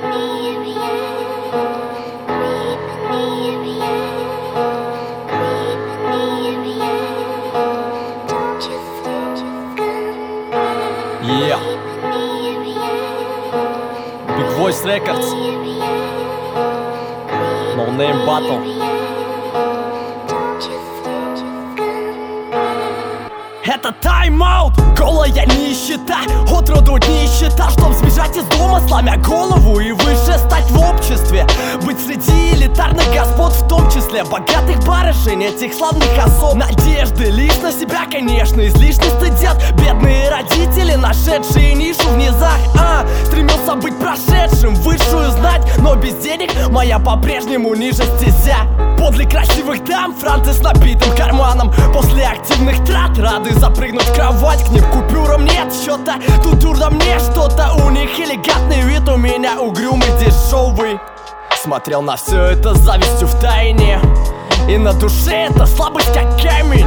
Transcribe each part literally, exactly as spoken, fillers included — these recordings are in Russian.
Yeah. Big Voice Records. No Name Battle. Это тайм-аут, голая нищета. От роду нищета, чтоб сбежать из дома, сломя голову и выше стать в обществе. Быть среди элитарных господ, в том числе богатых барышень, этих славных особ. Надежды лишь на себя, конечно, излишне стыдят бедные родители, нашедшие нишу в низах. А, стремился быть прошедшим, высшую знать, но без денег моя по-прежнему ниже стезя. Подле красивых дам, франты с набитым карманом. После активных трат рады запрыгнуть в кровать. К ним купюрам нет счета, тут дурно мне что-то. У них элегантный вид, у меня угрюмый дешевый. Смотрел на все это с завистью в тайне, и на душе эта слабость как камень.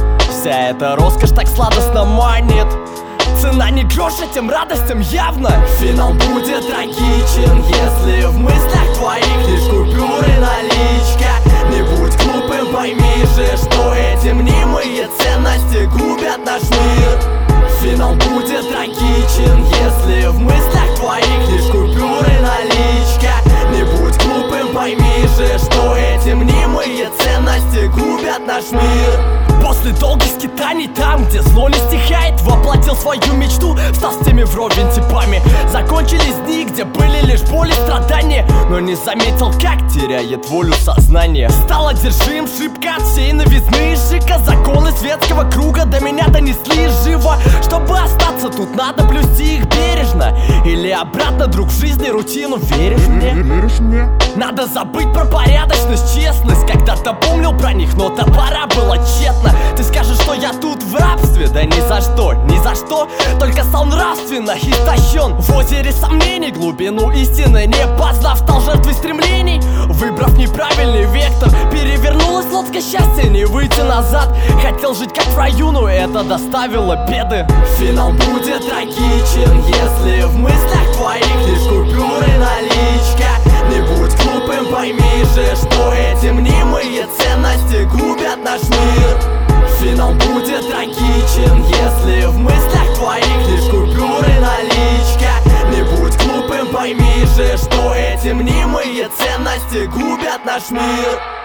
Вся эта роскошь так сладостно манит. Цена не грош этим радостям явно. Финал будет трагичен, если в мыслях твоих лишь купюры, наличка. Не будь глупым, пойми же, что эти мнимые ценности губят наш мир. Финал будет трагичен, если в мыслях твоих лишь купюры, наличка. Не будь глупым, пойми же, что эти мнимые ценности губят наш мир. После долгих скитаний там, где зло не стихает, воплотил свою мечту, стал с теми вровень типами. Закончились дни, где были лишь боль и страдания, но не заметил, как теряет волю сознание. Стал одержим шибко от всей новизны и шика. Законы светского круга до меня донесли живо. Чтобы остаться тут, надо блюсти их бережно. Или обратно, друг, в жизни рутину. Веришь мне? Веришь мне? Надо забыть про порядочность, честность. Когда-то помнил про них, но топора было тщетно. Ты скажешь, что я тут в рабстве? Да ни за что, ни за что. Только стал нравственно истощен. В озере сомнений глубину истины не познав, стал жертвой стремлений. Выбрав неправильный вектор, перевернулась лодка счастья, не выйти назад. Хотел жить как в раю, но это доставило беды. Финал будет трагичен, если в мыслях твоих лишь купюры, наличка. Не будь глупым, пойми же, что эти мнимые ценности губят наш мир. Финал будет трагичен, если в мыслях твоих лишь купюры, наличка. Не будь глупым, пойми же, что эти мнимые ценности губят наш мир.